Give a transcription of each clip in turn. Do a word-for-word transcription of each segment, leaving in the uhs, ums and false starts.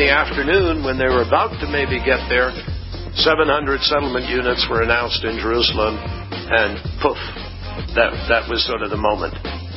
the afternoon, when they were about to maybe get there, seven hundred settlement units were announced in Jerusalem, and poof, that, that was sort of the moment.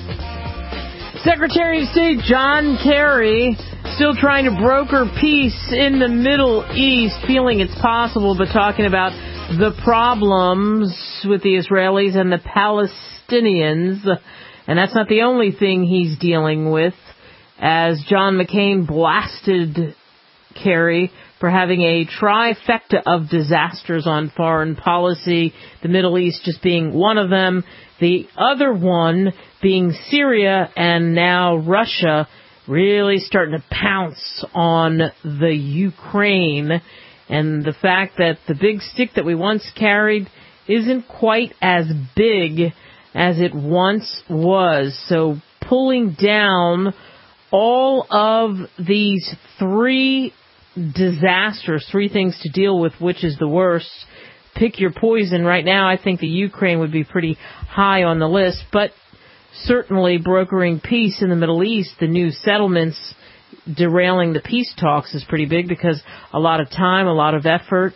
Secretary of State John Kerry still trying to broker peace in the Middle East, feeling it's possible, but talking about the problems with the Israelis and the Palestinians. And that's not the only thing he's dealing with, as John McCain blasted Kerry for having a trifecta of disasters on foreign policy, the Middle East just being one of them, the other one being Syria, and now Russia really starting to pounce on the Ukraine, and the fact that the big stick that we once carried isn't quite as big as it once was. So pulling down all of these three disasters, three things to deal with, which is the worst. Pick your poison. Right now, I think the Ukraine would be pretty high on the list, but certainly brokering peace in the Middle East, the new settlements derailing the peace talks is pretty big, because a lot of time, a lot of effort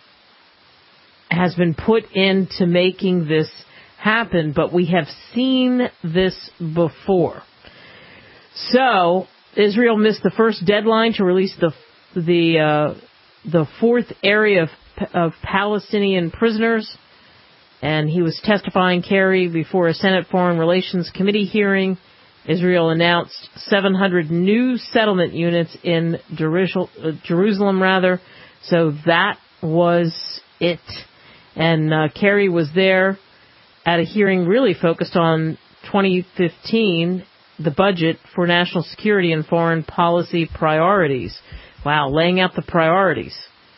has been put into making this happen, but we have seen this before. So Israel missed the first deadline to release the the uh, the fourth area of, of Palestinian prisoners, and he was testifying, Kerry, before a Senate Foreign Relations Committee hearing. Israel announced seven hundred new settlement units in Jerusalem, uh, Jerusalem rather. So that was it. And uh, Kerry was there at a hearing really focused on twenty fifteen, the budget for national security and foreign policy priorities. Wow, laying out the priorities.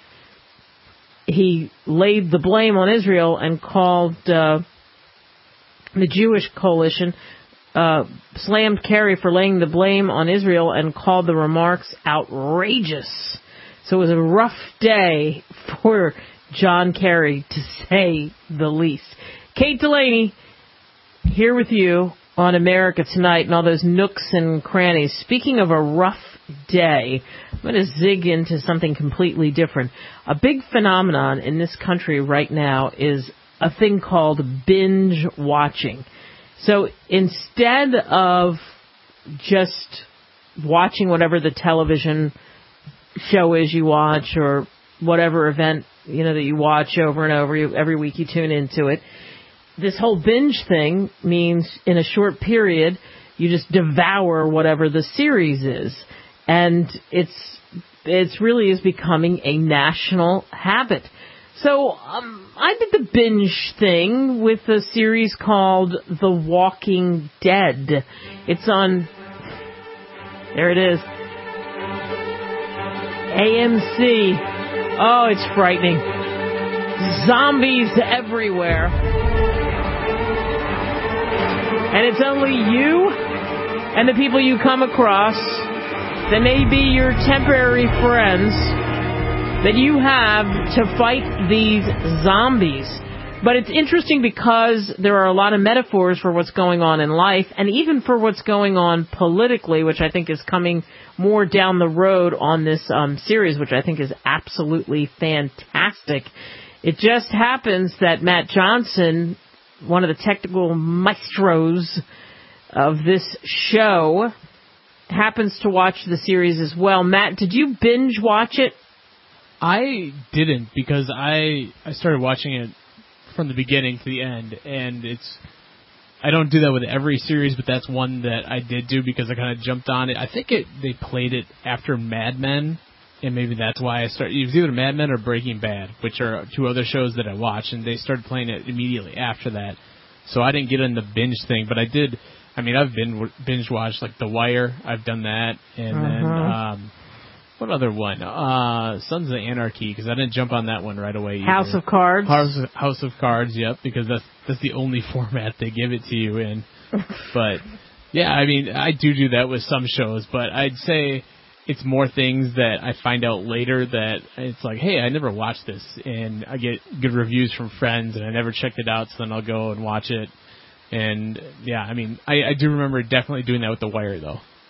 He laid the blame on Israel and called uh, the Jewish coalition, uh, slammed Kerry for laying the blame on Israel and called the remarks outrageous. So it was a rough day for John Kerry, to say the least. Kate Delaney, here with you on America Tonight and all those nooks and crannies. Speaking of a rough day, I'm going to zig into something completely different. A big phenomenon in this country right now is a thing called binge watching. So instead of just watching whatever the television show is you watch, or whatever event, you know, that you watch over and over, you, every week you tune into it, this whole binge thing means in a short period you just devour whatever the series is. And it's it's really is becoming a national habit. So um, I did the binge thing with a series called The Walking Dead. It's on, there it is, A M C. Oh, it's frightening. Zombies everywhere. And it's only you and the people you come across that may be your temporary friends that you have to fight these zombies. But it's interesting because there are a lot of metaphors for what's going on in life, and even for what's going on politically, which I think is coming more down the road on this um, series, which I think is absolutely fantastic. It just happens that Matt Johnson, one of the technical maestros of this show, happens to watch the series as well. Matt, did you binge watch it? I didn't, because I I started watching it from the beginning to the end, and it's I don't do that with every series, but that's one that I did do because I kind of jumped on it. I think it they played it after Mad Men, and maybe that's why I started. It was either Mad Men or Breaking Bad, which are two other shows that I watch, and they started playing it immediately after that. So I didn't get in the binge thing, but I did. I mean, I've been binge watched like The Wire. I've done that, and uh-huh. then um, what other one? Uh, Sons of Anarchy, because I didn't jump on that one right away either. House of Cards. House, House of Cards, yep, because that's that's the only format they give it to you in. But yeah, I mean, I do do that with some shows, but I'd say it's more things that I find out later that it's like, hey, I never watched this, and I get good reviews from friends, and I never checked it out, so then I'll go and watch it. And, yeah, I mean, I, I do remember definitely doing that with The Wire, though.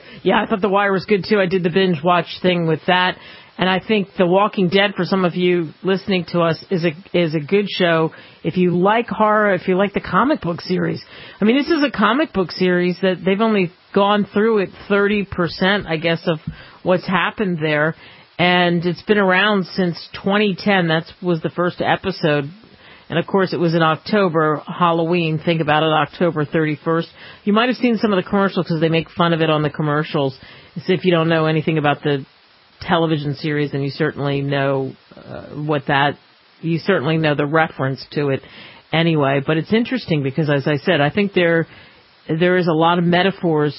Yeah, I thought The Wire was good, too. I did the binge watch thing with that. And I think The Walking Dead, for some of you listening to us, is a is a good show. If you like horror, if you like the comic book series. I mean, this is a comic book series that they've only gone through it thirty percent, I guess, of what's happened there. And it's been around since twenty ten. That was the first episode. And, of course, it was in October, Halloween. Think about it, October thirty-first. You might have seen some of the commercials because they make fun of it on the commercials. As if you don't know anything about the television series, and you certainly know uh, what that, you certainly know the reference to it anyway. But it's interesting because, as I said, I think there there is a lot of metaphors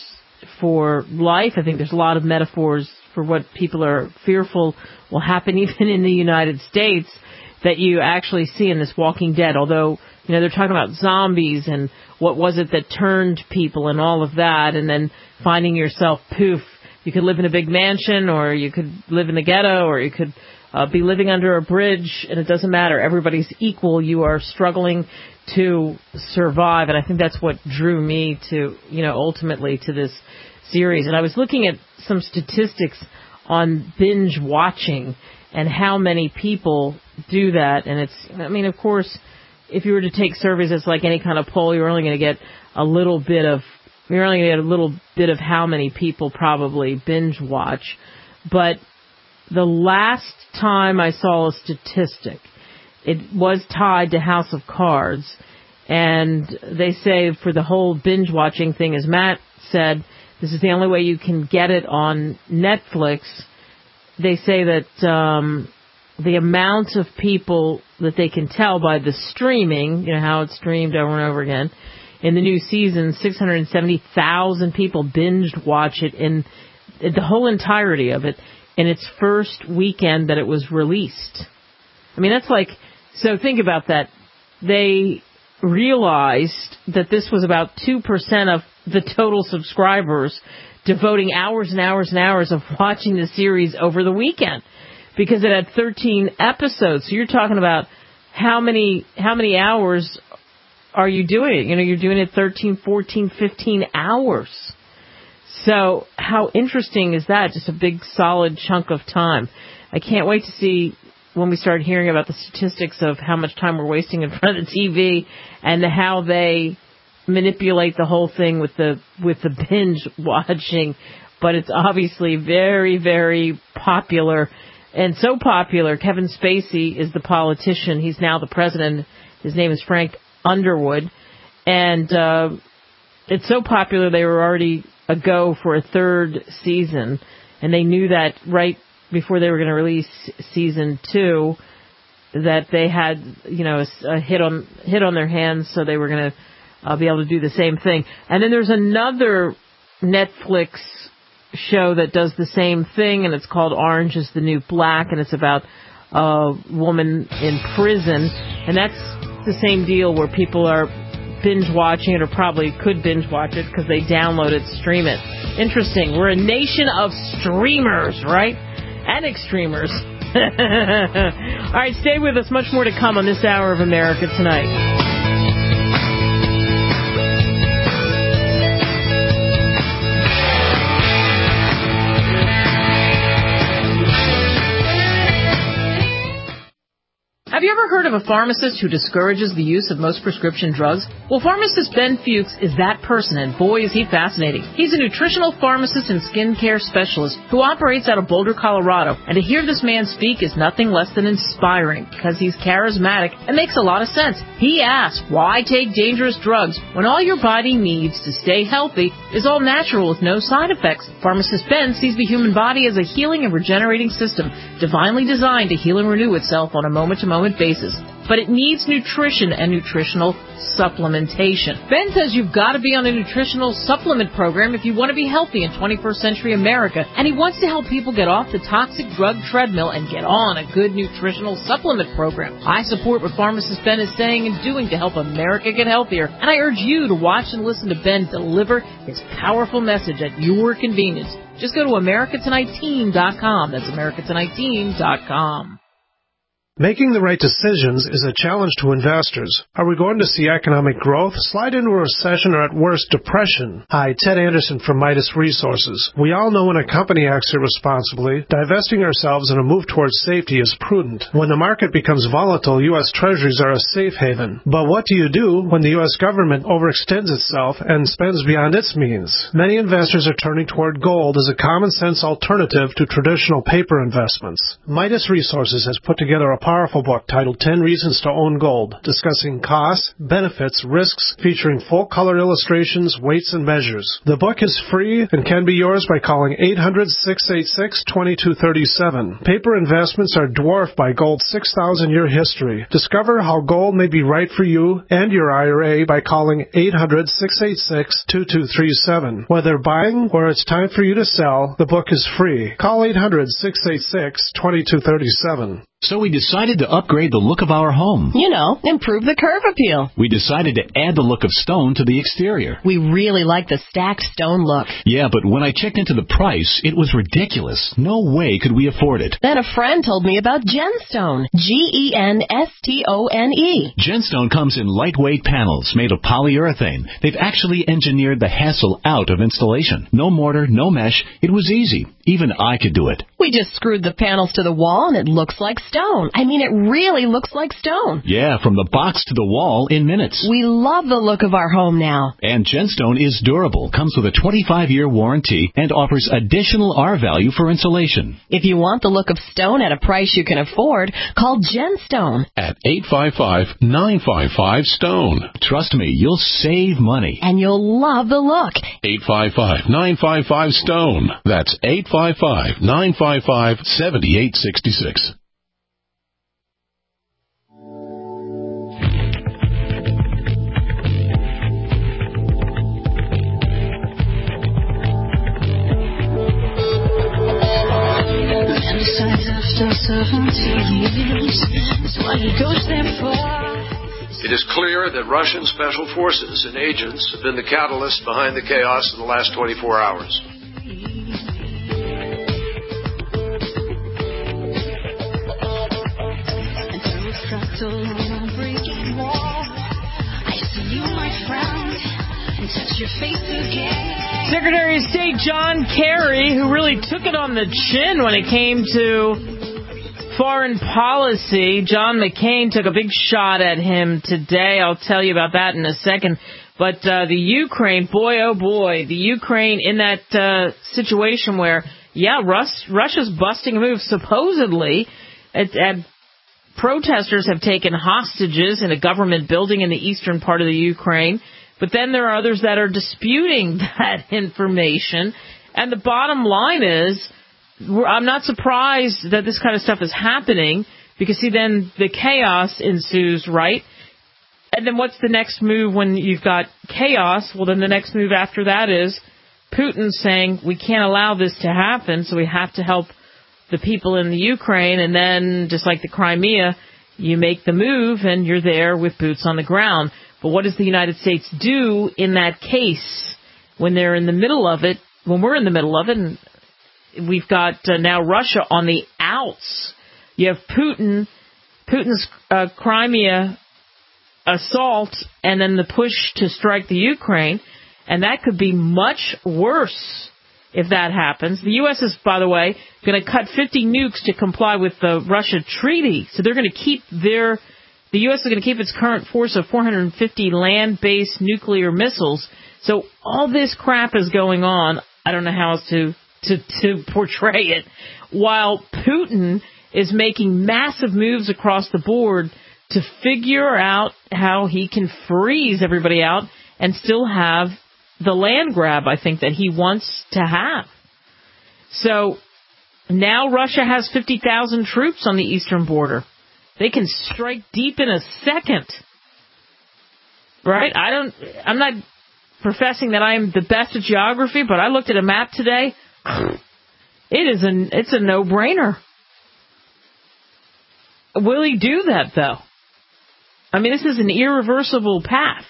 for life. I think there's a lot of metaphors for what people are fearful will happen even in the United States that you actually see in this Walking Dead. Although, you know, they're talking about zombies and what was it that turned people and all of that, and then finding yourself, poof, you could live in a big mansion, or you could live in the ghetto, or you could uh, be living under a bridge, and it doesn't matter. Everybody's equal. You are struggling to survive, and I think that's what drew me to, you know, ultimately to this series. And I was looking at some statistics on binge watching and how many people do that, and it's, I mean, of course, if you were to take surveys, it's like any kind of poll, you're only going to get a little bit of We're only going to get a little bit of how many people probably binge watch. But the last time I saw a statistic, it was tied to House of Cards. And they say for the whole binge watching thing, as Matt said, this is the only way you can get it on Netflix. They say that um, the amount of people that they can tell by the streaming, you know, how it's streamed over and over again, in the new season, six hundred seventy thousand people binged watch it in the whole entirety of it in its first weekend that it was released. I mean, that's like, so think about that. They realized that this was about two percent of the total subscribers devoting hours and hours and hours of watching the series over the weekend because it had thirteen episodes. So you're talking about how many, how many hours are you doing it? You know, you're doing it thirteen, fourteen, fifteen hours. So how interesting is that? Just a big solid chunk of time. I can't wait to see when we start hearing about the statistics of how much time we're wasting in front of the T V and how they manipulate the whole thing with the with the binge watching. But it's obviously very, very popular. And so popular, Kevin Spacey is the politician. He's now the president. His name is Frank Underwood, and uh, it's so popular they were already a go for a third season, and they knew that right before they were going to release season two that they had, you know, a, a hit on hit on their hands, so they were going to uh, be able to do the same thing. And then there's another Netflix show that does the same thing, and it's called Orange is the New Black, and it's about a woman in prison, and that's the same deal where people are binge watching it, or probably could binge watch it because they download it, stream it. Interesting. We're a nation of streamers, right? And extremers. All right, stay with us. Much more to come on this hour of America Tonight. Have you ever heard of a pharmacist who discourages the use of most prescription drugs? Well, pharmacist Ben Fuchs is that person, and boy, is he fascinating. He's a nutritional pharmacist and skincare specialist who operates out of Boulder, Colorado, and to hear this man speak is nothing less than inspiring because he's charismatic and makes a lot of sense. He asks, why take dangerous drugs when all your body needs to stay healthy is all natural with no side effects? Pharmacist Ben sees the human body as a healing and regenerating system, divinely designed to heal and renew itself on a moment-to-moment basis, but it needs nutrition and nutritional supplementation. Ben says you've got to be on a nutritional supplement program if you want to be healthy in twenty-first century America, and he wants to help people get off the toxic drug treadmill and get on a good nutritional supplement program. I support what pharmacist Ben is saying and doing to help America get healthier, and I urge you to watch and listen to Ben deliver his powerful message at your convenience. Just go to America Tonight Team dot com. That's America Tonight Team dot com. Making the right decisions is a challenge to investors. Are we going to see economic growth, slide into a recession, or at worst, depression? Hi, Ted Anderson from Midas Resources. We all know when a company acts irresponsibly, divesting ourselves in a move towards safety is prudent. When the market becomes volatile, U S Treasuries are a safe haven. But what do you do when the U S government overextends itself and spends beyond its means? Many investors are turning toward gold as a common-sense alternative to traditional paper investments. Midas Resources has put together a powerful book titled ten Reasons to Own Gold, discussing costs, benefits, risks, featuring full-color illustrations, weights, and measures. The book is free and can be yours by calling eight hundred, six eight six, two two three seven. Paper investments are dwarfed by gold's six thousand year history. Discover how gold may be right for you and your I R A by calling eight hundred, six eight six, two two three seven. Whether buying or it's time for you to sell, the book is free. Call eight hundred, six eight six, two two three seven. So we decided to upgrade the look of our home. You know, improve the curve appeal. We decided to add the look of stone to the exterior. We really like the stacked stone look. Yeah, but when I checked into the price, it was ridiculous. No way could we afford it. Then a friend told me about Genstone. G E N S T O N E. Genstone comes in lightweight panels made of polyurethane. They've actually engineered the hassle out of installation. No mortar, no mesh. It was easy. Even I could do it. We just screwed the panels to the wall and it looks like stone. I mean, it really looks like stone. Yeah, from the box to the wall in minutes. We love the look of our home now. And Genstone is durable, comes with a twenty-five year warranty, and offers additional R value for insulation. If you want the look of stone at a price you can afford, call Genstone at eight five five, nine five five, STONE. Trust me, you'll save money. And you'll love the look. eight five five, nine five five, STONE. That's eight five five, nine five five, seven eight six six. It is clear that Russian special forces and agents have been the catalyst behind the chaos in the last twenty-four hours. Secretary of State John Kerry, who really took it on the chin when it came to foreign policy. John McCain took a big shot at him today. I'll tell you about that in a second. But uh, the Ukraine, boy, oh boy, the Ukraine in that uh, situation where, yeah, Rus- Russia's busting a move, supposedly, at, at protesters have taken hostages in a government building in the eastern part of the Ukraine. But then there are others that are disputing that information. And the bottom line is, I'm not surprised that this kind of stuff is happening, because, see, then the chaos ensues, right? And then what's the next move when you've got chaos? Well, then the next move after that is Putin saying, we can't allow this to happen, so we have to help the people in the Ukraine. And then, just like the Crimea, you make the move and you're there with boots on the ground. But what does the United States do in that case when they're in the middle of it, when we're in the middle of it, and we've got uh, now Russia on the outs? You have Putin, Putin's uh, Crimea assault, and then the push to strike the Ukraine, and that could be much worse if that happens. The U S is, by the way, going to cut fifty nukes to comply with the Russia treaty, so they're going to keep their... The U S is going to keep its current force of four hundred fifty land-based nuclear missiles. So all this crap is going on. I don't know how else to, to, to portray it. While Putin is making massive moves across the board to figure out how he can freeze everybody out and still have the land grab, I think, that he wants to have. So now Russia has fifty thousand troops on the eastern border. They can strike deep in a second, right? I don't, I'm not professing that I'm the best at geography, but I looked at a map today. It is a, it's a no-brainer. Will he do that, though? I mean, this is an irreversible path.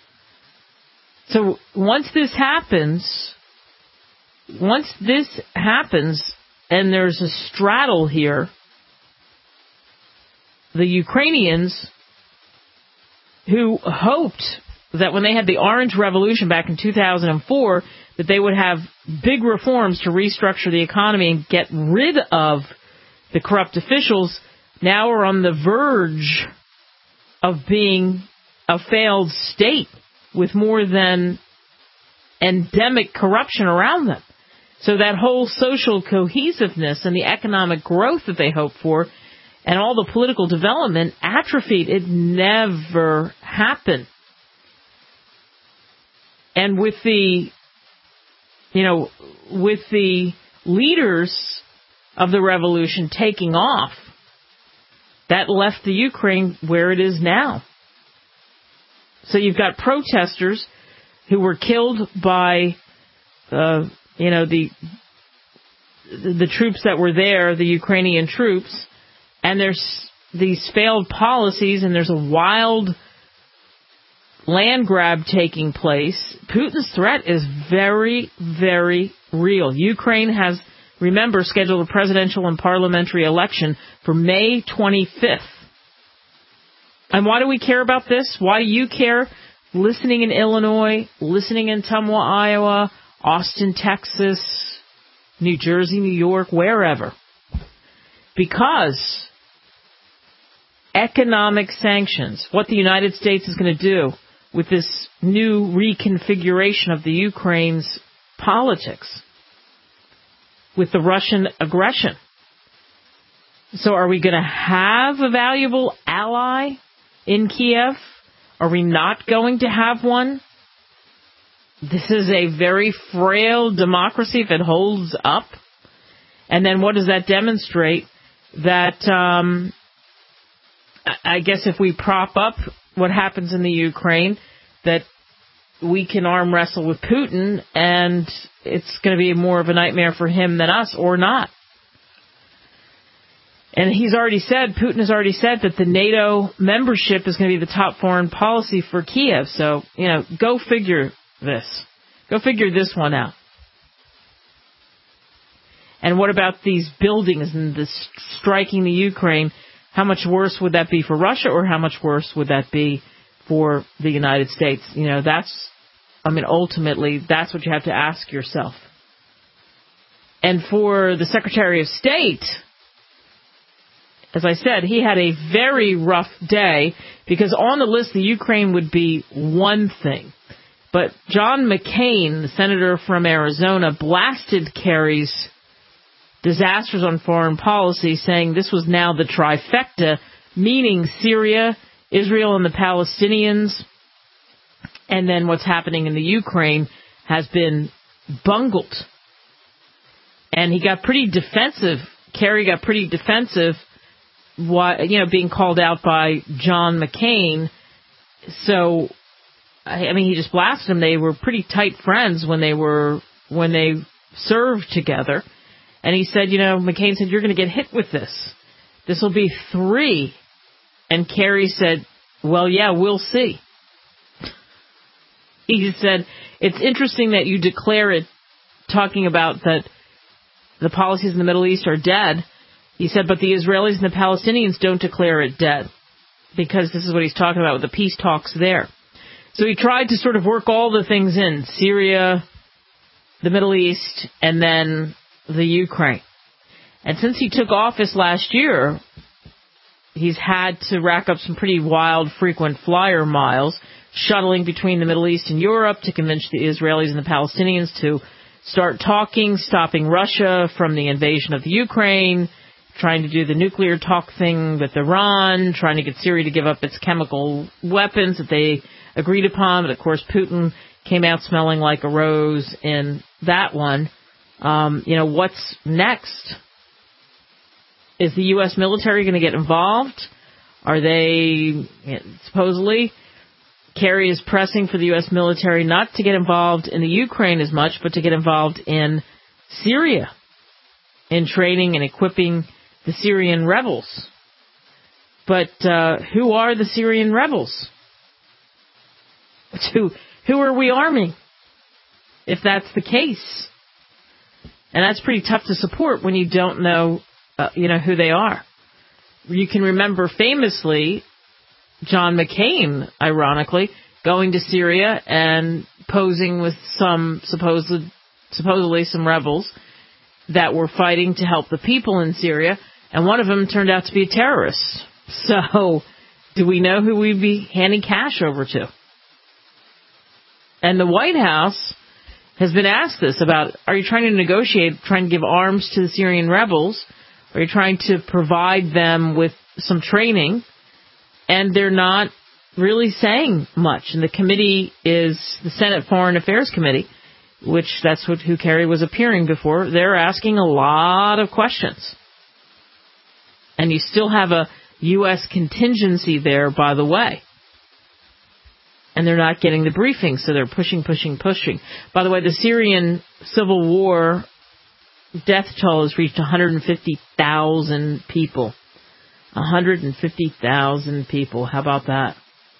So once this happens, once this happens, and there's a straddle here, the Ukrainians who hoped that when they had the Orange Revolution back in two thousand four, that they would have big reforms to restructure the economy and get rid of the corrupt officials, now are on the verge of being a failed state with more than endemic corruption around them. So that whole social cohesiveness and the economic growth that they hoped for and all the political development atrophied. It never happened. And with the, you know, with the leaders of the revolution taking off, that left the Ukraine where it is now. So you've got protesters who were killed by, uh, you know, the the troops that were there, the Ukrainian troops, and there's these failed policies, and there's a wild land grab taking place. Putin's threat is very, very real. Ukraine has, remember, scheduled a presidential and parliamentary election for May twenty-fifth. And why do we care about this? Why do you care? Listening in Illinois, listening in Tumwa, Iowa, Austin, Texas, New Jersey, New York, wherever. Because economic sanctions, what the United States is going to do with this new reconfiguration of the Ukraine's politics, with the Russian aggression. So are we going to have a valuable ally in Kiev? Are we not going to have one? This is a very frail democracy if it holds up. And then what does that demonstrate? That, um, I guess if we prop up what happens in the Ukraine, that we can arm wrestle with Putin, and it's going to be more of a nightmare for him than us, or not. And he's already said, Putin has already said that the NATO membership is going to be the top foreign policy for Kiev. So, you know, go figure this. Go figure this one out. And what about these buildings and this striking the Ukraine? How much worse would that be for Russia, or how much worse would that be for the United States? You know, that's, I mean, ultimately, that's what you have to ask yourself. And for the Secretary of State, as I said, he had a very rough day, because on the list, the Ukraine would be one thing. But John McCain, the senator from Arizona, blasted Kerry's disasters on foreign policy, saying this was now the trifecta, meaning Syria, Israel, and the Palestinians, and then what's happening in the Ukraine has been bungled. And he got pretty defensive. Kerry got pretty defensive, you know, being called out by John McCain. So, I mean, he just blasted him. They were pretty tight friends when they were when they served together. And he said, you know, McCain said, you're going to get hit with this. This will be three. And Kerry said, well, yeah, we'll see. He said, it's interesting that you declare it, talking about that the policies in the Middle East are dead. He said, but the Israelis and the Palestinians don't declare it dead, because this is what he's talking about with the peace talks there. So he tried to sort of work all the things in, Syria, the Middle East, and then the Ukraine. And since he took office last year, he's had to rack up some pretty wild, frequent flyer miles, shuttling between the Middle East and Europe to convince the Israelis and the Palestinians to start talking, stopping Russia from the invasion of the Ukraine, trying to do the nuclear talk thing with Iran, trying to get Syria to give up its chemical weapons that they agreed upon. But, of course, Putin came out smelling like a rose in that one. Um, you know, what's next? Is the U S military going to get involved? Are they, supposedly, Kerry is pressing for the U S military not to get involved in the Ukraine as much, but to get involved in Syria, in training and equipping the Syrian rebels. But uh, who are the Syrian rebels? Who, who are we arming, if that's the case? And that's pretty tough to support when you don't know, uh, you know, who they are. You can remember famously John McCain, ironically, going to Syria and posing with some supposed, supposedly some rebels that were fighting to help the people in Syria, and one of them turned out to be a terrorist. So, do we know who we'd be handing cash over to? And the White House has been asked this about, are you trying to negotiate, trying to give arms to the Syrian rebels? Are you trying to provide them with some training? And they're not really saying much. And the committee is the Senate Foreign Affairs Committee, which that's what who Kerry was appearing before. They're asking a lot of questions. And you still have a U S contingency there, by the way. And they're not getting the briefing, so they're pushing, pushing, pushing. By the way, the Syrian civil war death toll has reached one hundred fifty thousand people. one hundred fifty thousand people. How about that?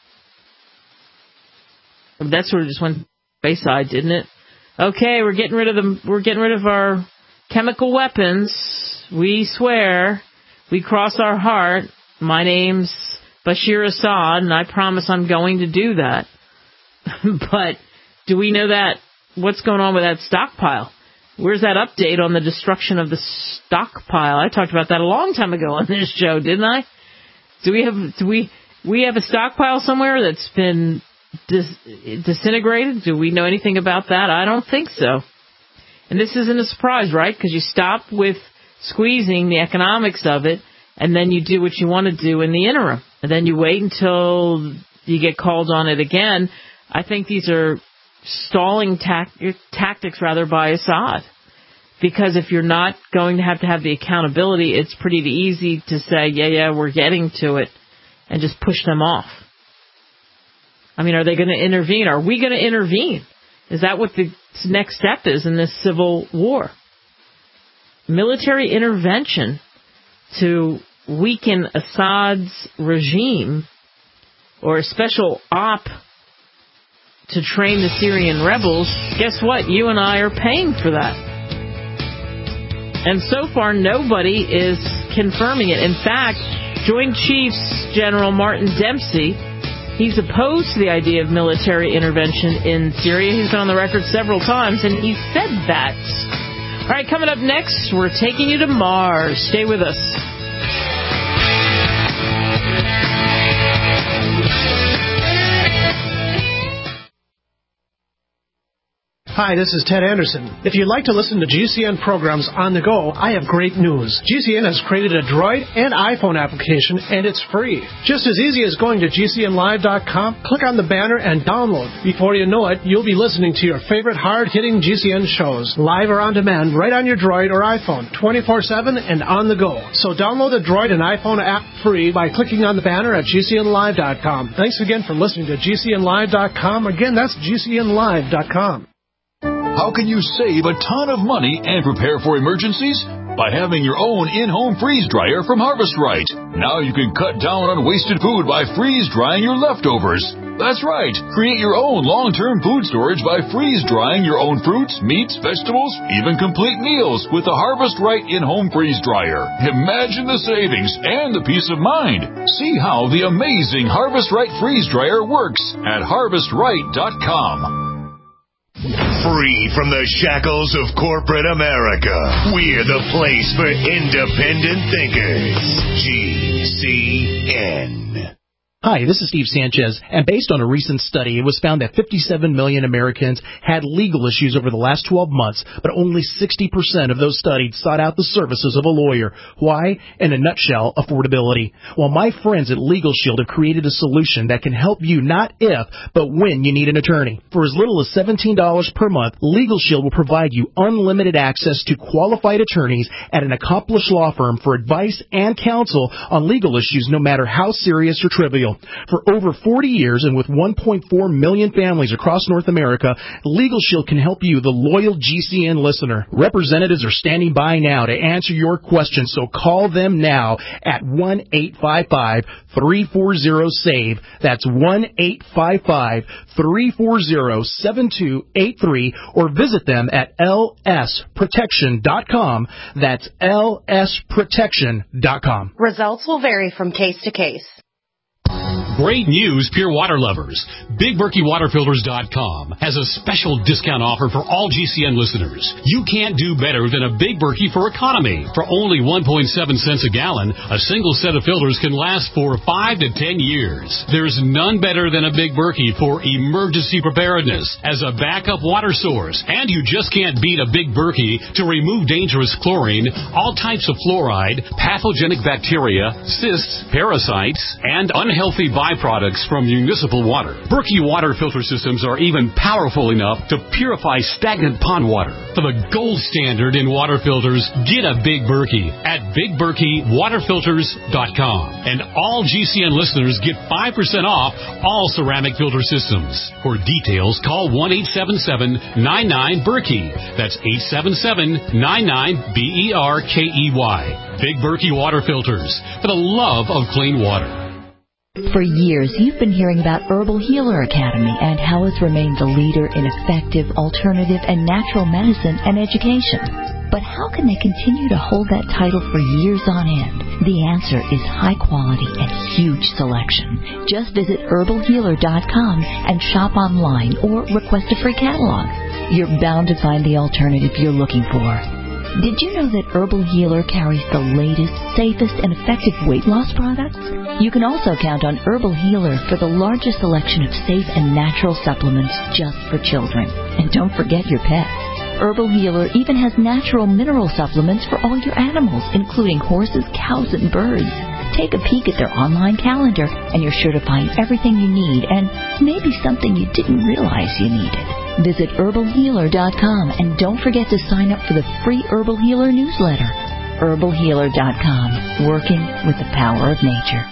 That sort of just went wayside, didn't it? Okay, we're getting rid of them. We're getting rid of our chemical weapons. We swear. We cross our heart. My name's Bashir Assad, and I promise I'm going to do that. But do we know that? What's going on with that stockpile? Where's that update on the destruction of the stockpile? I talked about that a long time ago on this show, didn't I? Do we have do we we have a stockpile somewhere that's been dis- disintegrated? Do we know anything about that? I don't think so. And this isn't a surprise, right? Because you stop with squeezing the economics of it, and then you do what you want to do in the interim. And then you wait until you get called on it again. I think these are stalling tac- tactics, rather, by Assad. Because if you're not going to have to have the accountability, it's pretty easy to say, yeah, yeah, we're getting to it, and just push them off. I mean, are they going to intervene? Are we going to intervene? Is that what the next step is in this civil war? Military intervention to weaken Assad's regime, or a special op to train the Syrian rebels. Guess what? You and I are paying for that. And so far, nobody is confirming it. In fact, Joint Chiefs General Martin Dempsey, he's opposed to the idea of military intervention in Syria. He's been on the record several times, and he said that. All right, coming up next, we're taking you to Mars. Stay with us. Hi, this is Ted Anderson. If you'd like to listen to G C N programs on the go, I have great news. G C N has created a Droid and iPhone application, and it's free. Just as easy as going to G C N live dot com, click on the banner, and download. Before you know it, you'll be listening to your favorite hard-hitting G C N shows, live or on demand, right on your Droid or iPhone, twenty-four seven and on the go. So download the Droid and iPhone app free by clicking on the banner at G C N live dot com. Thanks again for listening to G C N live dot com. Again, that's G C N live dot com. How can you save a ton of money and prepare for emergencies? By having your own in-home freeze dryer from Harvest Right. Now you can cut down on wasted food by freeze drying your leftovers. That's right. Create your own long-term food storage by freeze drying your own fruits, meats, vegetables, even complete meals with the Harvest Right in-home freeze dryer. Imagine the savings and the peace of mind. See how the amazing Harvest Right freeze dryer works at harvest right dot com. Free from the shackles of corporate America, we're the place for independent thinkers. G C N. Hi, this is Steve Sanchez, and based on a recent study, it was found that fifty-seven million Americans had legal issues over the last twelve months, but only sixty percent of those studied sought out the services of a lawyer. Why? In a nutshell, affordability. Well, my friends at Legal Shield have created a solution that can help you not if, but when you need an attorney. For as little as seventeen dollars per month, Legal Shield will provide you unlimited access to qualified attorneys at an accomplished law firm for advice and counsel on legal issues, no matter how serious or trivial. Shield. For over forty years and with one point four million families across North America, Legal Shield can help you, the loyal G C N listener. Representatives are standing by now to answer your questions, so call them now at one eight five five, three four zero, SAVE. That's one eight five five, three four zero, seven two eight three, or visit them at L S protection dot com. That's L S protection dot com. Results will vary from case to case. Great news, pure water lovers. Big Berkey Water Filters dot com has a special discount offer for all G C N listeners. You can't do better than a Big Berkey for economy. For only one point seven cents a gallon, a single set of filters can last for five to ten years. There's none better than a Big Berkey for emergency preparedness as a backup water source. And you just can't beat a Big Berkey to remove dangerous chlorine, all types of fluoride, pathogenic bacteria, cysts, parasites, and unhealthy byproducts from municipal water. Berkey water filter systems are even powerful enough to purify stagnant pond water. For the gold standard in water filters, get a Big Berkey at Big Berkey Water Filters dot com. And all G C N listeners get five percent off all ceramic filter systems. For details, call one eight seven seven, nine nine, Berkey. That's eight seven seven, nine nine, B E R K E Y. Big Berkey Water Filters, for the love of clean water. For years, you've been hearing about Herbal Healer Academy and how it's remained the leader in effective, alternative, and natural medicine and education. But how can they continue to hold that title for years on end? The answer is high quality and huge selection. Just visit herbal healer dot com and shop online or request a free catalog. You're bound to find the alternative you're looking for. Did you know that Herbal Healer carries the latest, safest, and effective weight loss products? You can also count on Herbal Healer for the largest selection of safe and natural supplements just for children. And don't forget your pets. Herbal Healer even has natural mineral supplements for all your animals, including horses, cows, and birds. Take a peek at their online calendar, and you're sure to find everything you need and maybe something you didn't realize you needed. Visit herbal healer dot com and don't forget to sign up for the free Herbal Healer newsletter. herbal healer dot com, working with the power of nature.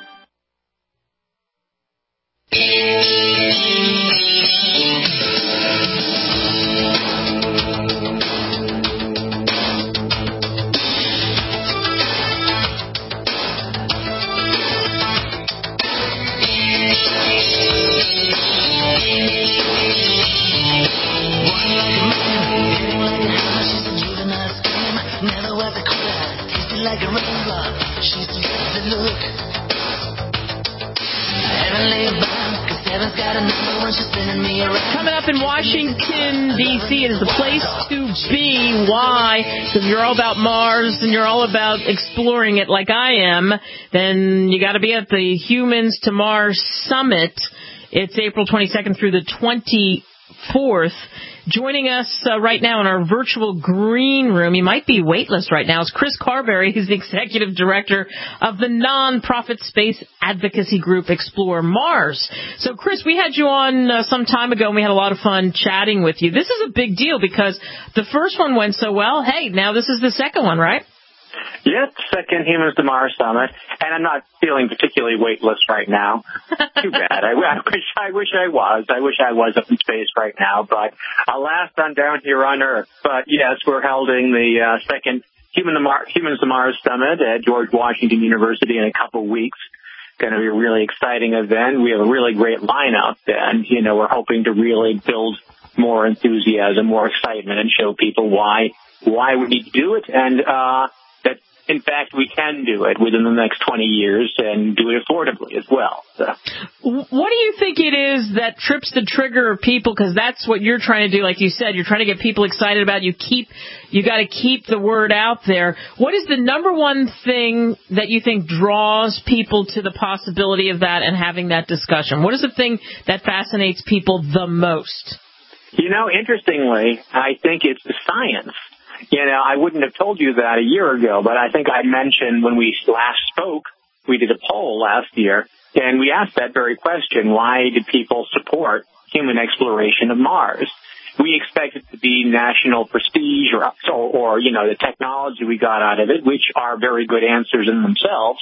Coming up in Washington, D C, it is the place to be. Why? Because you're all about Mars and you're all about exploring it like I am. Then you got to be at the Humans to Mars Summit. It's April twenty-second through the twenty-fourth. Joining us uh, right now in our virtual green room, he might be waitlist right now, is Chris Carberry. He's the executive director of the nonprofit space advocacy group Explore Mars. So, Chris, we had you on uh, some time ago, and we had a lot of fun chatting with you. This is a big deal because the first one went so well. Hey, now this is the second one, right? Yep, second Humans to Mars Summit, and I'm not feeling particularly weightless right now. Too bad. I, I wish I wish I was. I wish I was up in space right now, but alas, I'm down here on Earth. But yes, we're holding the uh, second Human to Mar- Humans to Mars Summit at George Washington University in a couple weeks. Going to be a really exciting event. We have a really great lineup, and you know we're hoping to really build more enthusiasm, more excitement, and show people why why we need to do it, and uh, that in fact we can do it within the next twenty years and do it affordably as well. So. What do you think it is that trips the trigger of people? Because that's what you're trying to do. Like you said, you're trying to get people excited about it. You keep, you got to keep the word out there. What is the number one thing that you think draws people to the possibility of that and having that discussion? What is the thing that fascinates people the most? You know, interestingly, I think it's the science. You know, I wouldn't have told you that a year ago, but I think I mentioned when we last spoke, we did a poll last year, and we asked that very question, why do people support human exploration of Mars? We expect it to be national prestige or, or, you know, the technology we got out of it, which are very good answers in themselves.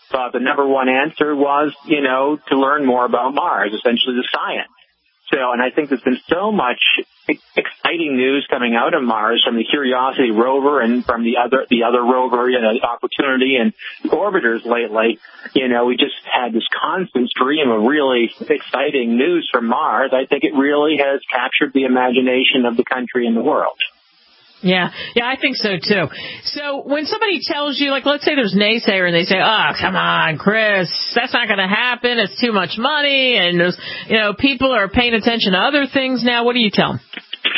But the number one answer was, you know, to learn more about Mars, essentially the science. So, and I think there's been so much exciting news coming out of Mars from the Curiosity rover and from the other the other rover, you know, the Opportunity and orbiters lately. You know, we just had this constant stream of really exciting news from Mars. I think it really has captured the imagination of the country and the world. Yeah, yeah, I think so, too. So when somebody tells you, like, let's say there's naysayer and they say, oh, come on, Chris, that's not going to happen. It's too much money. And, there's, you know, people are paying attention to other things now. What do you tell them?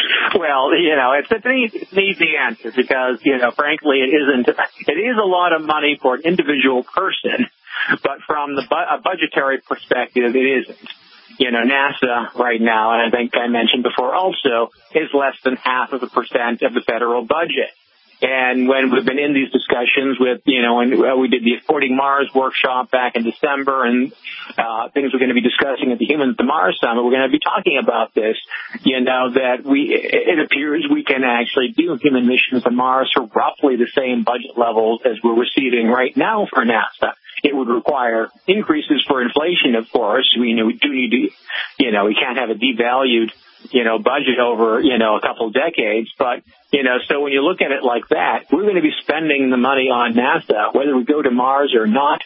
Well, you know, it's an easy, it's an easy answer because, you know, frankly, it isn't. It is a lot of money for an individual person, but from the bu- a budgetary perspective, it isn't. You know, NASA right now, and I think I mentioned before also, is less than half of a percent of the federal budget. And when we've been in these discussions with, you know, when we did the Affording Mars workshop back in December and uh, things we're going to be discussing at the Humans to Mars Summit, we're going to be talking about this, you know, that we it appears we can actually do human missions to Mars for roughly the same budget levels as we're receiving right now for NASA. It would require increases for inflation, of course. We, you know, we do need to, you know, we can't have a devalued, you know, budget over, you know, a couple of decades. But, you know, so when you look at it like that, we're going to be spending the money on NASA, whether we go to Mars or not.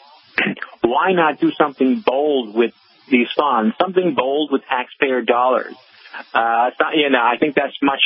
Why not do something bold with these funds, something bold with taxpayer dollars? Uh, it's not, you know, I think that's much,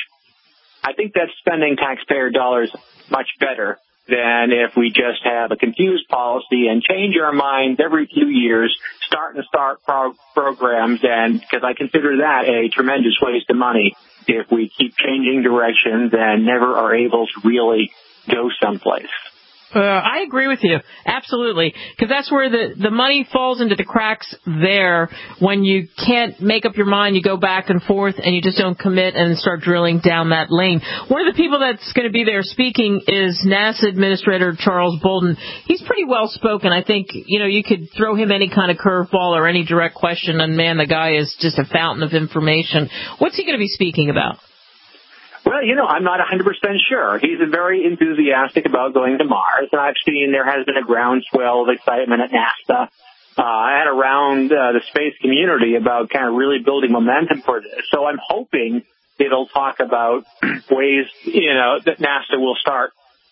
I think that's spending taxpayer dollars much better than if we just have a confused policy and change our minds every few years, start and start pro- programs, and because I consider that a tremendous waste of money if we keep changing directions and never are able to really go someplace. Uh, I agree with you. Absolutely. Because that's where the, the money falls into the cracks there when you can't make up your mind, you go back and forth, and you just don't commit and start drilling down that lane. One of the people that's going to be there speaking is NASA Administrator Charles Bolden. He's pretty well spoken. I think, you know, you could throw him any kind of curveball or any direct question, and, man, the guy is just a fountain of information. What's he going to be speaking about? Well, you know, I'm not one hundred percent sure. He's very enthusiastic about going to Mars, and I've seen there has been a groundswell of excitement at NASA uh, and around uh, the space community about kind of really building momentum for this. So I'm hoping it'll talk about ways, you know, that NASA will start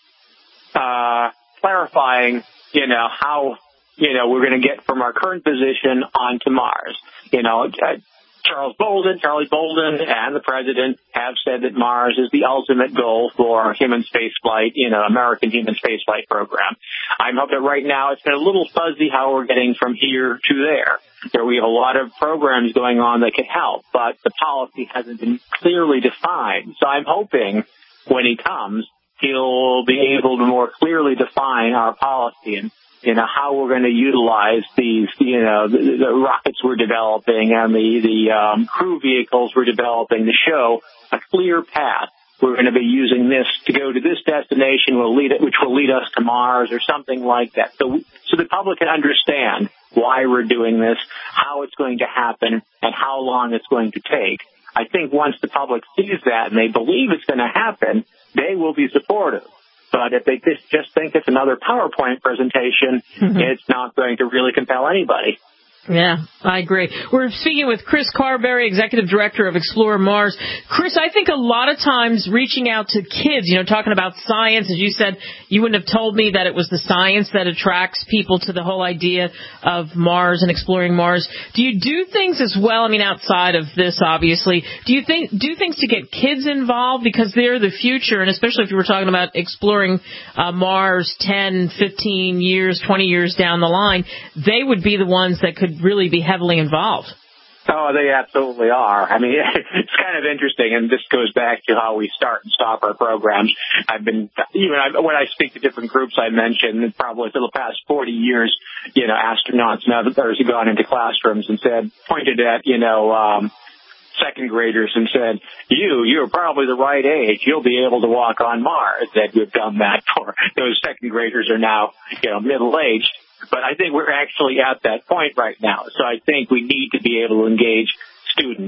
uh, clarifying, you know, how, you know, we're going to get from our current position onto Mars. You know, uh, Charles Bolden, Charlie Bolden, and the president have said that Mars is the ultimate goal for human spaceflight, you know, American human spaceflight program. I hope that right now it's been a little fuzzy how we're getting from here to there. There we have a lot of programs going on that could help, but the policy hasn't been clearly defined. So I'm hoping when he comes, he'll be able to more clearly define our policy and, you know, how we're going to utilize these, you know, the, the rockets we're developing and the, the um, crew vehicles we're developing to show a clear path. We're going to be using this to go to this destination, will lead it, which will lead us to Mars or something like that. So, so the public can understand why we're doing this, how it's going to happen, and how long it's going to take. I think once the public sees that and they believe it's going to happen, they will be supportive. But if they just think it's another PowerPoint presentation, mm-hmm. it's not going to really compel anybody. Yeah, I agree. We're speaking with Chris Carberry, Executive Director of Explore Mars. Chris, I think a lot of times reaching out to kids, you know, talking about science, as you said, you wouldn't have told me that it was the science that attracts people to the whole idea of Mars and exploring Mars. Do you do things as well, I mean, outside of this, obviously, do you think do things to get kids involved because they're the future, and especially if you were talking about exploring uh, Mars ten, fifteen years, twenty years down the line, they would be the ones that could really be heavily involved. Oh, they absolutely are. I mean, it's kind of interesting, and this goes back to how we start and stop our programs. I've been, even I, when I speak to different groups I mentioned, probably for the past forty years, you know, astronauts and others have gone into classrooms and said, pointed at, you know, um, second graders and said, you, you're probably the right age. You'll be able to walk on Mars. That we've done that for. Those second graders are now, you know, middle-aged. But I think we're actually at that point right now. So I think we need to be able to engage students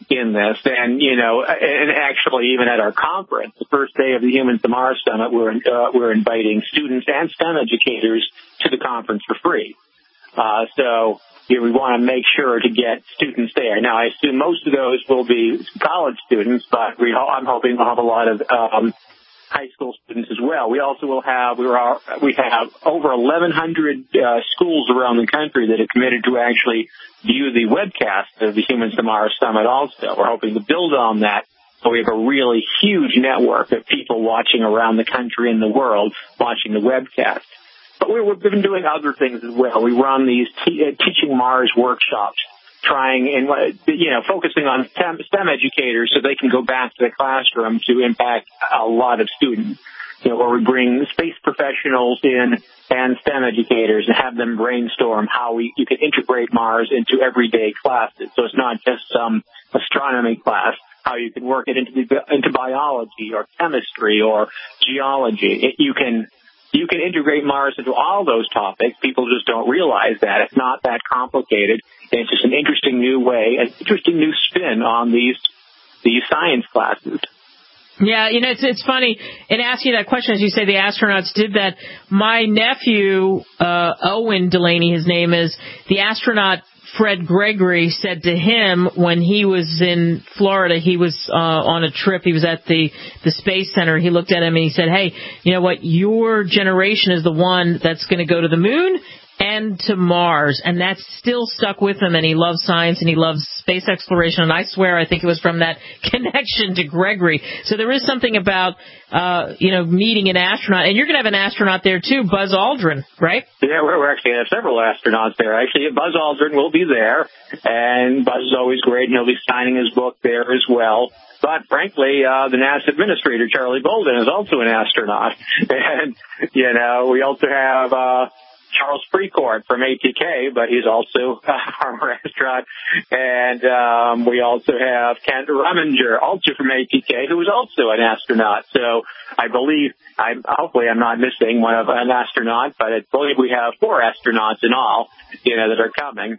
in this. And, you know, and actually even at our conference, the first day of the Humans to Mars Summit, we're, uh, we're inviting students and STEM educators to the conference for free. Uh, so you know, we want to make sure to get students there. Now, I assume most of those will be college students, but we, I'm hoping we'll have a lot of um, high school students as well. We also will have we are we have over eleven hundred uh, schools around the country that are committed to actually view the webcast of the Humans to Mars Summit. Also, we're hoping to build on that. So we have a really huge network of people watching around the country and the world watching the webcast. But we, we've been doing other things as well. We run these te- uh, Teaching Mars workshops, trying and, you know, focusing on STEM, STEM educators so they can go back to the classroom to impact a lot of students. You know, where we bring space professionals in and STEM educators and have them brainstorm how we you can integrate Mars into everyday classes. So it's not just some astronomy class, how you can work it into the, into biology or chemistry or geology. It, you can You can integrate Mars into all those topics. People just don't realize that. It's not that complicated. It's just an interesting new way, an interesting new spin on these these science classes. Yeah, you know, it's it's funny. In asking that question, as you say, the astronauts did that. My nephew, uh, Owen Delaney, his name is, the astronaut Fred Gregory said to him when he was in Florida, he was uh, on a trip, he was at the, the Space Center, he looked at him and he said, hey, you know what, your generation is the one that's going to go to the moon and to Mars, and that's still stuck with him, and he loves science and he loves space exploration, and I swear I think it was from that connection to Gregory. So there is something about, uh, you know, meeting an astronaut, and you're going to have an astronaut there too, Buzz Aldrin, right? Yeah, we're, we're actually going to have several astronauts there. Actually, Buzz Aldrin will be there, and Buzz is always great, and he'll be signing his book there as well. But frankly, uh, the NASA administrator, Charlie Bolden, is also an astronaut. And, you know, we also have, uh, Charles Precourt from A T K, but he's also a former astronaut. And um, we also have Kent Reminger, also from A T K, who is also an astronaut. So I believe, I hopefully I'm not missing one of an astronaut, but I believe we have four astronauts in all, you know, that are coming.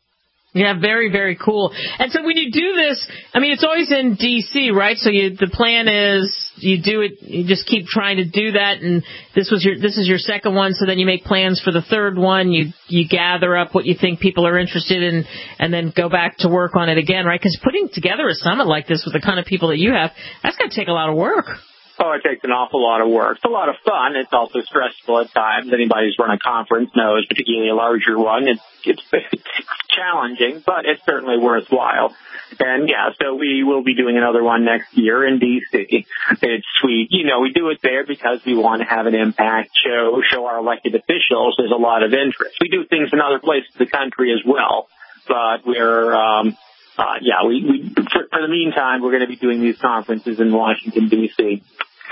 Yeah, very, very cool. And so when you do this, I mean, it's always in D C, right? So you, the plan is you do it, you just keep trying to do that, and this was your, this is your second one, so then you make plans for the third one, you, you gather up what you think people are interested in, and then go back to work on it again, right? Because putting together a summit like this with the kind of people that you have, that's going to take a lot of work. Oh, it takes an awful lot of work. It's a lot of fun. It's also stressful at times. Anybody who's run a conference knows, particularly a larger one. It's, it's, it's challenging, but it's certainly worthwhile. And, yeah, so we will be doing another one next year in D C. It's sweet. You know, we do it there because we want to have an impact, show, show our elected officials there's a lot of interest. We do things in other places of the country as well, but we're... Um, Uh, yeah, we, we for, for the meantime, we're going to be doing these conferences in Washington, D C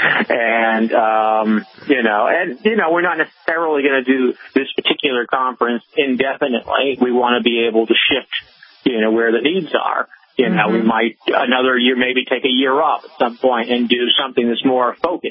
And, um, you know, and, you know, we're not necessarily going to do this particular conference indefinitely. We want to be able to shift, you know, where the needs are. You know, mm-hmm. we might another year, maybe take a year off at some point and do something that's more focused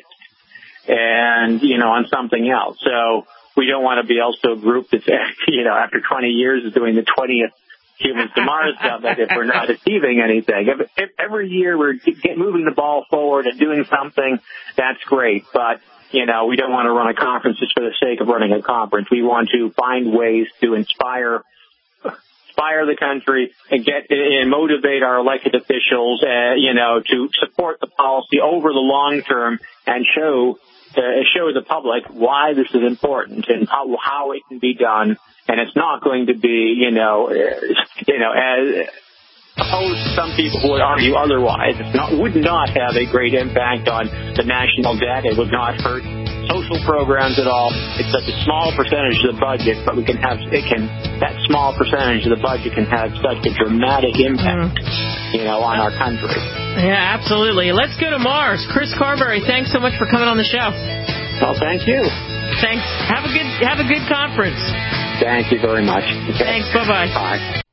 and, you know, on something else. So we don't want to be also a group that's, you know, after twenty years is doing the twentieth Humans to Mars Summit if we're not achieving anything. If, if every year we're get, moving the ball forward and doing something, that's great. But, you know, we don't want to run a conference just for the sake of running a conference. We want to find ways to inspire inspire the country and get and motivate our elected officials, uh, you know, to support the policy over the long term and show uh, show the public why this is important and how, how it can be done. And it's not going to be, you know, you know, as opposed to some people who would argue otherwise. It not, would not have a great impact on the national debt. It would not hurt social programs at all. It's such a small percentage of the budget, but we can have it can that small percentage of the budget can have such a dramatic impact, mm. you know, on our country. Yeah, absolutely. Let's go to Mars. Chris Carberry, thanks so much for coming on the show. Well, thank you. Thanks. Have a good have a good conference. Thank you very much. Okay. Thanks. Bye-bye. Bye.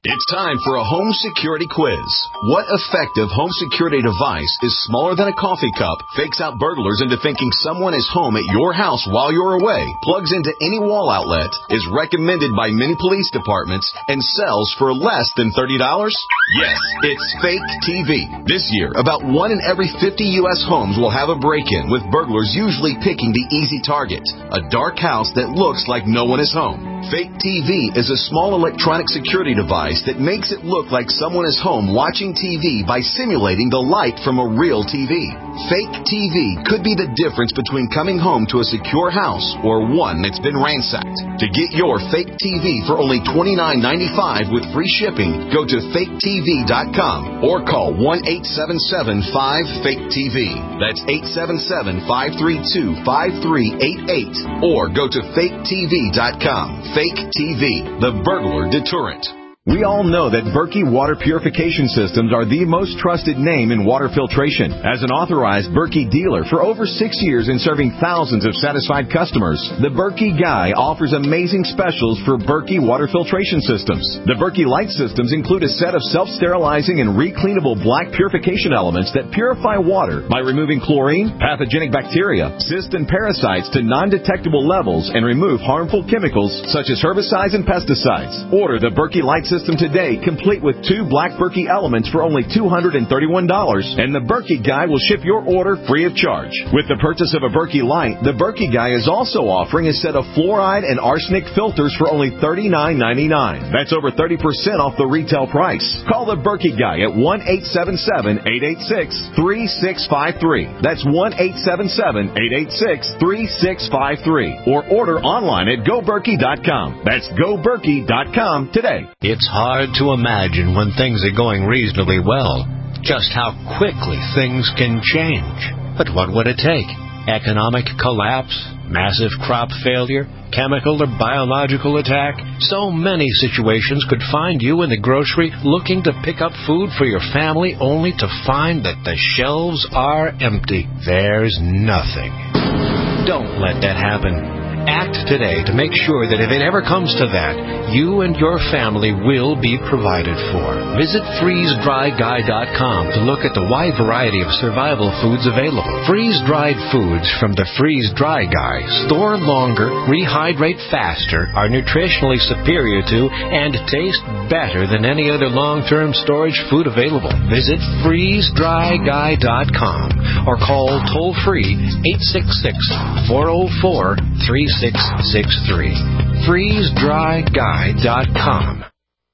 It's time for a home security quiz. What effective home security device is smaller than a coffee cup, fakes out burglars into thinking someone is home at your house while you're away, plugs into any wall outlet, is recommended by many police departments, and sells for less than thirty dollars? Yes, it's Fake T V. This year, about one in every fifty U S homes will have a break-in, with burglars usually picking the easy target, a dark house that looks like no one is home. Fake T V is a small electronic security device that makes it look like someone is home watching T V by simulating the light from a real T V. Fake T V could be the difference between coming home to a secure house or one that's been ransacked. To get your Fake T V for only twenty-nine ninety-five with free shipping, go to fake T V dot com or call one eight seven seven five fake T V. That's eight seven seven, five three two, five three eight eight or go to fake T V dot com. Fake T V, the burglar deterrent. We all know that Berkey Water Purification Systems are the most trusted name in water filtration. As an authorized Berkey dealer for over six years and serving thousands of satisfied customers, the Berkey Guy offers amazing specials for Berkey Water Filtration Systems. The Berkey Light Systems include a set of self-sterilizing and recleanable black purification elements that purify water by removing chlorine, pathogenic bacteria, cysts, and parasites to non-detectable levels and remove harmful chemicals such as herbicides and pesticides. Order the Berkey Light System System today, complete with two black Berkey elements for only two hundred thirty-one dollars, and the Berkey Guy will ship your order free of charge. With the purchase of a Berkey Light, the Berkey Guy is also offering a set of fluoride and arsenic filters for only thirty-nine ninety-nine. That's over thirty percent off the retail price. Call the Berkey Guy at one eight seven seven, eight eight six, three six five three. That's one eight seven seven, eight eight six, three six five three. Or order online at go berkey dot com. That's go berkey dot com today. It's It's hard to imagine when things are going reasonably well, just how quickly things can change. But what would it take? Economic collapse? Massive crop failure? Chemical or biological attack? So many situations could find you in the grocery looking to pick up food for your family only to find that the shelves are empty. There's nothing. Don't let that happen. Act today to make sure that if it ever comes to that, you and your family will be provided for. Visit freeze dry guy dot com to look at the wide variety of survival foods available. Freeze-dried foods from the Freeze Dry Guy store longer, rehydrate faster, are nutritionally superior to, and taste better than any other long-term storage food available. Visit freeze dry guy dot com or call toll-free eight six six, four oh four, three six six three. freeze dry guy dot com.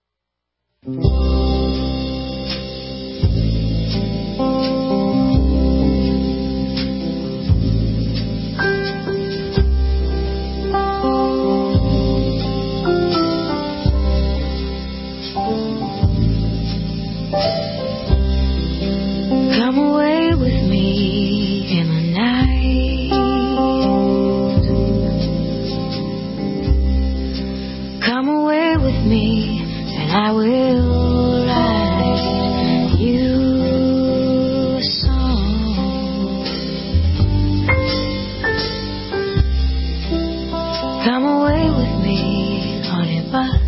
Come away with me in the night. Come away with me and I will write you a song. Come away with me on a bus.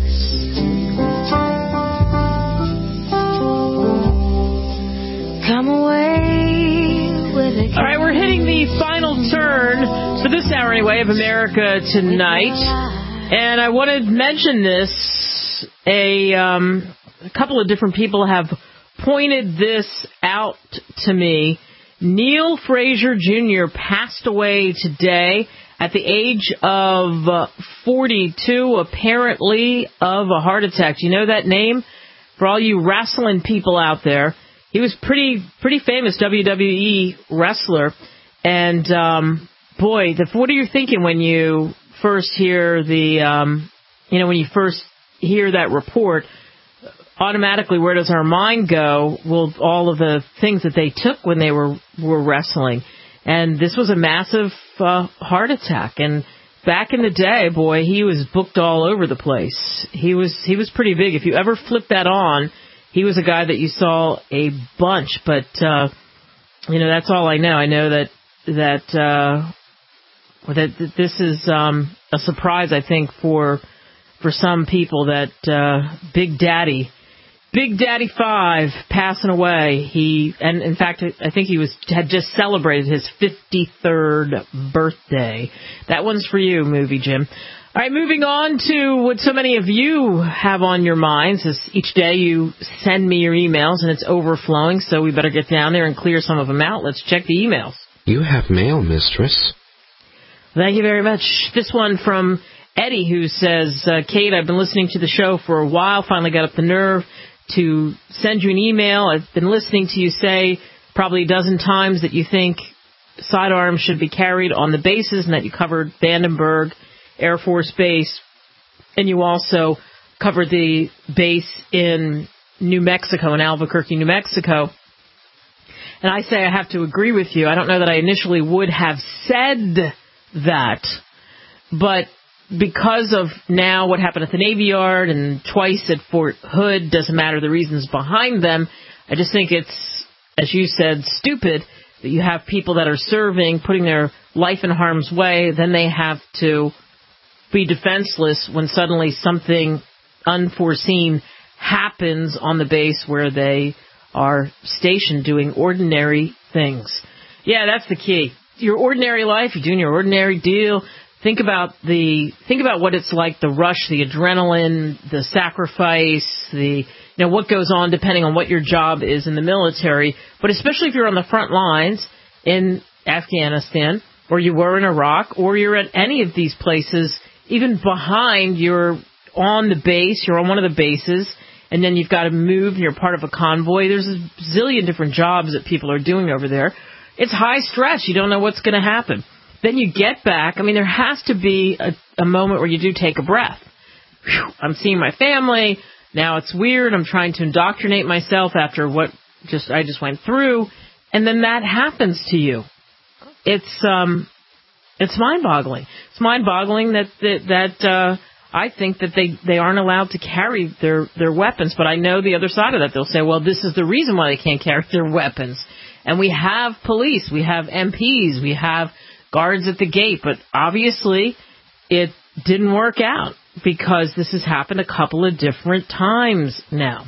Come away with a... All right, we're hitting the final turn for this hour anyway of America Tonight. And I want to mention this. A, um, a couple of different people have pointed this out to me. Neil Frazier Junior passed away today at the age of uh, forty-two, apparently of a heart attack. Do you know that name? For all you wrestling people out there, he was pretty pretty famous W W E wrestler. And, um, boy, the, what are you thinking when you first hear the, um, you know, when you first hear that report? Automatically, where does our mind go? Well, all of the things that they took when they were, were wrestling. And this was a massive uh, heart attack. And back in the day, boy, he was booked all over the place. He was he was pretty big. If you ever flip that on, he was a guy that you saw a bunch. But, uh, you know, that's all I know. I know that that uh, that this is um, a surprise, I think, for for some people that uh, Big Daddy, Big Daddy Five passing away. He and in fact, I think he was had just celebrated his fifty-third birthday. That one's for you, Movie Jim. All right, moving on to what so many of you have on your minds. As each day you send me your emails, and it's overflowing, so we better get down there and clear some of them out. Let's check the emails. You have mail, mistress. Thank you very much. This one from Eddie, who says, uh, Kate, I've been listening to the show for a while, finally got up the nerve to send you an email. I've been listening to you say probably a dozen times that you think sidearms should be carried on the bases and that you covered Vandenberg Air Force Base, and you also covered the base in New Mexico, in Albuquerque, New Mexico. And I say I have to agree with you. I don't know that I initially would have said that, but because of now what happened at the Navy Yard and twice at Fort Hood, doesn't matter the reasons behind them, I just think it's, as you said, stupid that you have people that are serving, putting their life in harm's way, then they have to be defenseless when suddenly something unforeseen happens on the base where they are stationed doing ordinary things. Yeah, that's the key. Your ordinary life, you're doing your ordinary deal. Think about the think about what it's like, the rush, the adrenaline, the sacrifice, the you know what goes on depending on what your job is in the military. But especially if you're on the front lines in Afghanistan, or you were in Iraq, or you're at any of these places, even behind, you're on the base, you're on one of the bases, and then you've got to move, and you're part of a convoy. There's a zillion different jobs that people are doing over there. It's high stress. You don't know what's going to happen. Then you get back. I mean, there has to be a, a moment where you do take a breath. Whew, I'm seeing my family. Now it's weird. I'm trying to indoctrinate myself after what just I just went through. And then that happens to you. It's um, it's mind-boggling. It's mind-boggling that that, that uh, I think that they, they aren't allowed to carry their, their weapons. But I know the other side of that. They'll say, well, this is the reason why they can't carry their weapons. And we have police, we have M Ps, we have guards at the gate. But obviously, it didn't work out because this has happened a couple of different times now.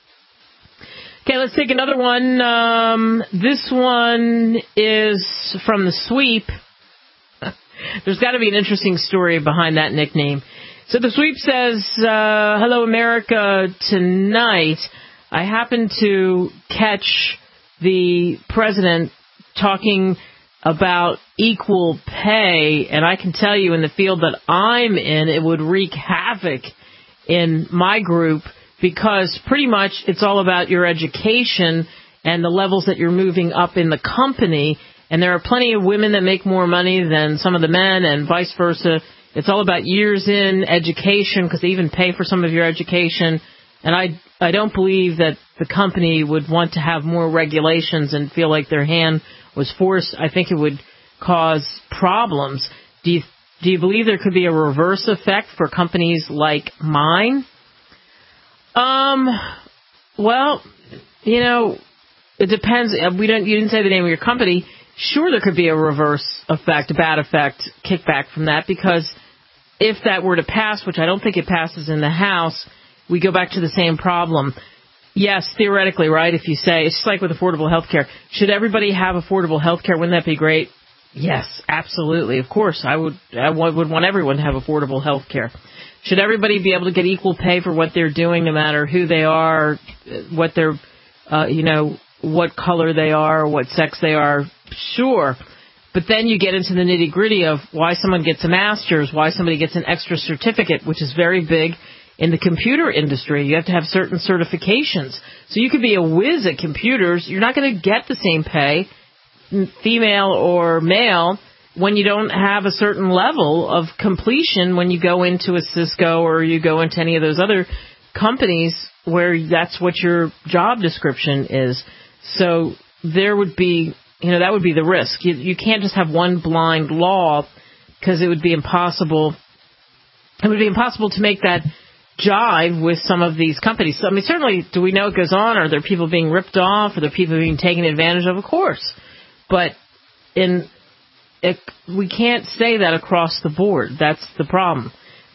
Okay, let's take another one. Um, this one is from the Sweep. There's got to be an interesting story behind that nickname. So the Sweep says, uh, hello, America. Tonight, I happened to catch the president talking about equal pay, and I can tell you in the field that I'm in, it would wreak havoc in my group because pretty much it's all about your education and the levels that you're moving up in the company, and there are plenty of women that make more money than some of the men and vice versa. It's all about years in education because they even pay for some of your education. And I I don't believe that the company would want to have more regulations and feel like their hand was forced. I think it would cause problems. Do you, do you believe there could be a reverse effect for companies like mine? Um, well, you know, it depends. We don't. You didn't say the name of your company. Sure, there could be a reverse effect, a bad effect, kickback from that, because if that were to pass, which I don't think it passes in the House, we go back to the same problem. Yes, theoretically, right, if you say, it's just like with affordable health care. Should everybody have affordable health care? Wouldn't that be great? Yes, absolutely. Of course, I would I would want everyone to have affordable health care. Should everybody be able to get equal pay for what they're doing, no matter who they are, what they're, uh, you know, what color they are, what sex they are? Sure. But then you get into the nitty-gritty of why someone gets a master's, why somebody gets an extra certificate, which is very big. In the computer industry, you have to have certain certifications. So you could be a whiz at computers. You're not going to get the same pay, female or male, when you don't have a certain level of completion when you go into a Cisco or you go into any of those other companies where that's what your job description is. So there would be, you know, that would be the risk. You, you can't just have one blind law because it would be impossible. It would be impossible to make that jive with some of these companies. So, I mean, certainly, do we know it goes on? Are there people being ripped off? Are there people being taken advantage of? Of course. But in it, we can't say that across the board. That's the problem.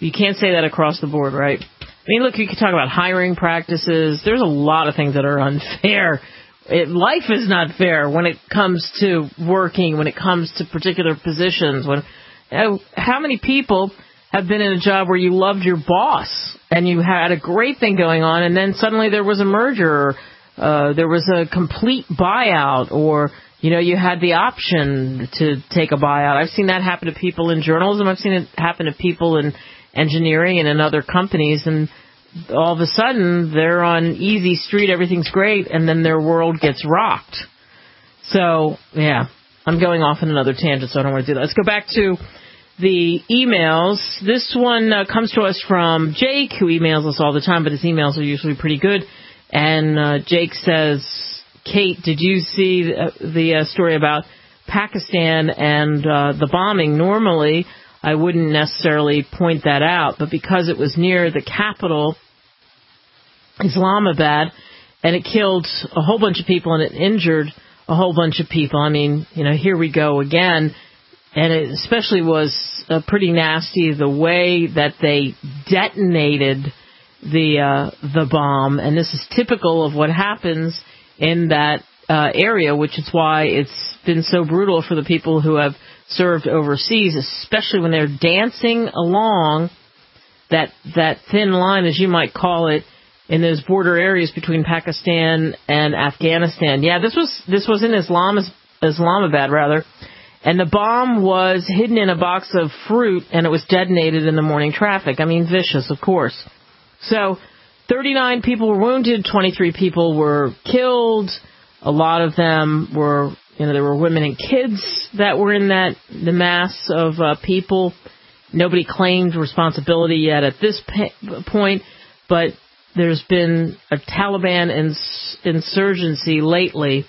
You can't say that across the board, right? I mean, look, you can talk about hiring practices. There's a lot of things that are unfair. It, life is not fair when it comes to working, when it comes to particular positions. When uh, how many people have been in a job where you loved your boss and you had a great thing going on, and then suddenly there was a merger, or uh, there was a complete buyout, or you know you had the option to take a buyout. I've seen that happen to people in journalism. I've seen it happen to people in engineering and in other companies, and all of a sudden they're on easy street, everything's great, and then their world gets rocked. So, yeah, I'm going off on another tangent, so I don't want to do that. Let's go back to the emails. This one uh, comes to us from Jake, who emails us all the time, but his emails are usually pretty good. And uh, Jake says, Kate, did you see the, the uh, story about Pakistan and uh, the bombing? Normally, I wouldn't necessarily point that out, but because it was near the capital, Islamabad, and it killed a whole bunch of people and it injured a whole bunch of people. I mean, you know, here we go again. And it especially was uh, pretty nasty the way that they detonated the uh, the bomb. And this is typical of what happens in that uh, area, which is why it's been so brutal for the people who have served overseas, especially when they're dancing along that that thin line, as you might call it, in those border areas between Pakistan and Afghanistan. Yeah, this was this was in Islam, Islamabad, rather. And the bomb was hidden in a box of fruit, and it was detonated in the morning traffic. I mean, vicious, of course. So, thirty-nine people were wounded, twenty-three people were killed. A lot of them were, you know, there were women and kids that were in that, the mass of uh, people. Nobody claimed responsibility yet at this pa- point, but there's been a Taliban ins- insurgency lately,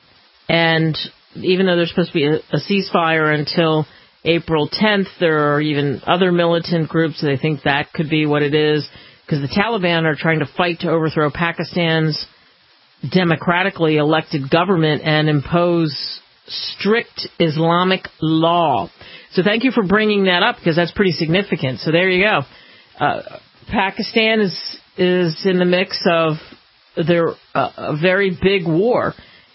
and even though there's supposed to be a, a ceasefire until April tenth, there are even other militant groups that they think that could be what it is, because the Taliban are trying to fight to overthrow Pakistan's democratically elected government and impose strict Islamic law. So thank you for bringing that up, because that's pretty significant. So there you go. Uh, Pakistan is is in the mix of their uh, a very big war.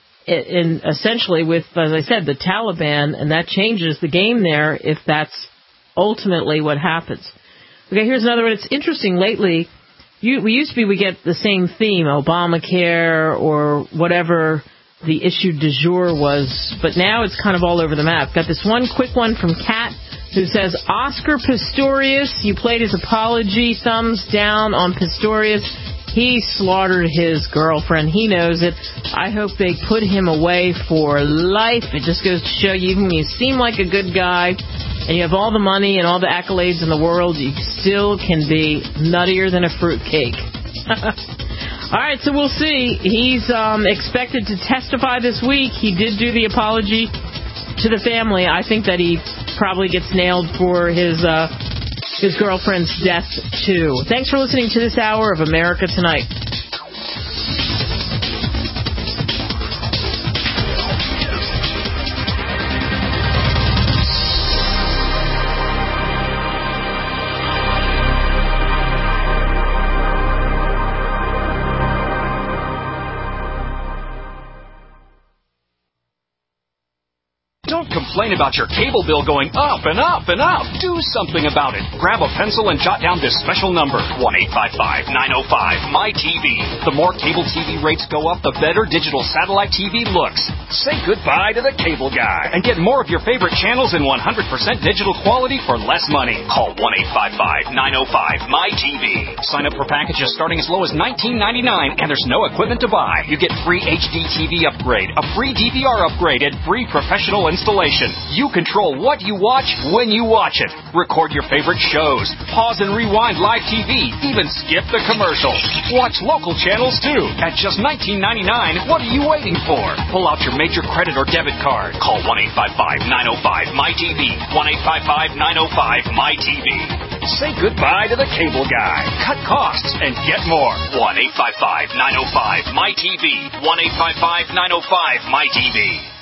In essentially with, as I said, the Taliban, and that changes the game there if that's ultimately what happens. Okay, here's another one. It's interesting lately. You, we used to be, we get the same theme, Obamacare or whatever the issue du jour was, but now it's kind of all over the map. Got this one quick one from Kat, who says, Oscar Pistorius, you played his apology, thumbs down on Pistorius. He slaughtered his girlfriend. He knows it. I hope they put him away for life. It just goes to show you, even when you seem like a good guy and you have all the money and all the accolades in the world, you still can be nuttier than a fruitcake. All right, so we'll see. He's um, expected to testify this week. He did do the apology to the family. I think that he probably gets nailed for his... Uh, his girlfriend's death, too. Thanks for listening to this hour of America Tonight. Complain about your cable bill going up and up and up. Do something about it. Grab a pencil and jot down this special number, one eight five five, nine oh five, M Y T V. The more cable T V rates go up, the better digital satellite T V looks. Say goodbye to the cable guy and get more of your favorite channels in one hundred percent digital quality for less money. Call one eight five five, nine oh five, M Y T V. Sign up for packages starting as low as nineteen ninety-nine, and there's no equipment to buy. You get free H D T V upgrade, a free D V R upgrade, and free professional installation. You control what you watch when you watch it. Record your favorite shows. Pause and rewind live T V. Even skip the commercials. Watch local channels too. At just nineteen ninety-nine, what are you waiting for? Pull out your major credit or debit card. Call one eight five five, nine oh five, M Y T V. one eight five five, nine oh five, M Y T V. Say goodbye to the cable guy. Cut costs and get more. one eight five five, nine oh five, M Y T V. one eight five five, nine oh five, M Y T V.